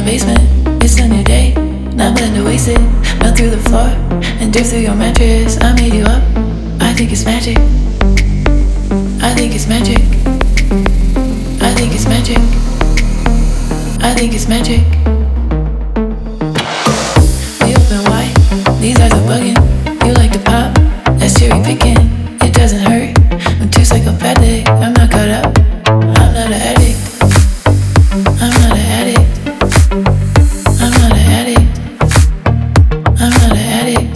basement, it's a new day. Not plan to waste it. Melt through the floor and dip through your mattress. I made you up. I think it's magic. I think it's magic. I think it's magic. I think it's magic. We open wide. These eyes are bugging. You like to pop. That's cherry picking. It doesn't hurt. I'm too psychopathic. I'm not caught up. I'm not an addict. I'm not an addict. I'm not an addict. I'm not an addict.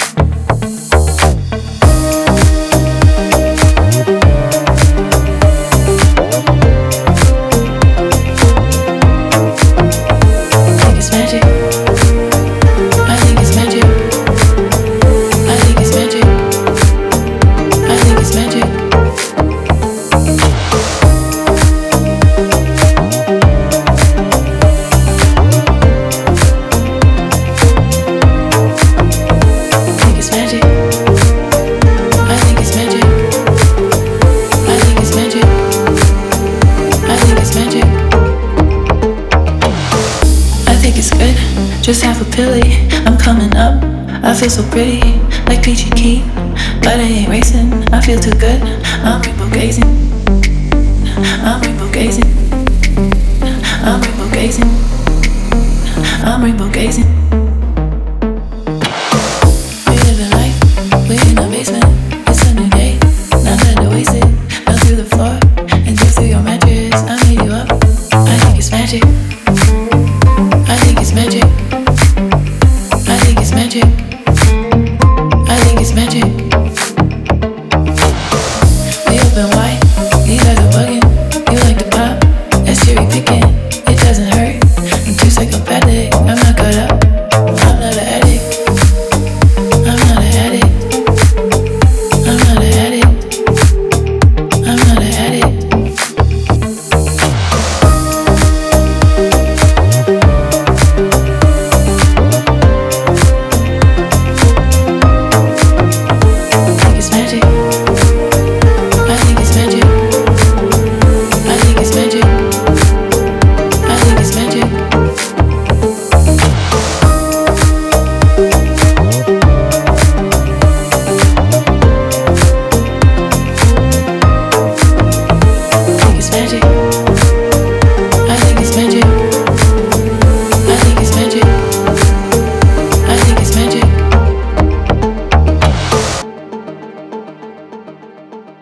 I think it's magic. I think it's magic. I think it's magic. I think it's magic. Just half a pilly, I'm coming up. I feel so pretty, like Peachy Keen. But I ain't racing, I feel too good. I'm rainbow gazing. I'm rainbow gazing. I'm rainbow gazing. I'm rainbow gazing. We live in life, we in the basement. It's a new day, not time to waste it. Melt through the floor and dip through your mattress. I made you up, I think it's magic. I think it's magic. I think it's magic. I think it's magic. We open wide. These eyes are bugging. You like to pop. That's cherry picking. It doesn't hurt. I'm too psychopathic. I'm not caught up. I'm not an addict. I'm not an addict. I'm not an addict. I'm not an addict. Magic.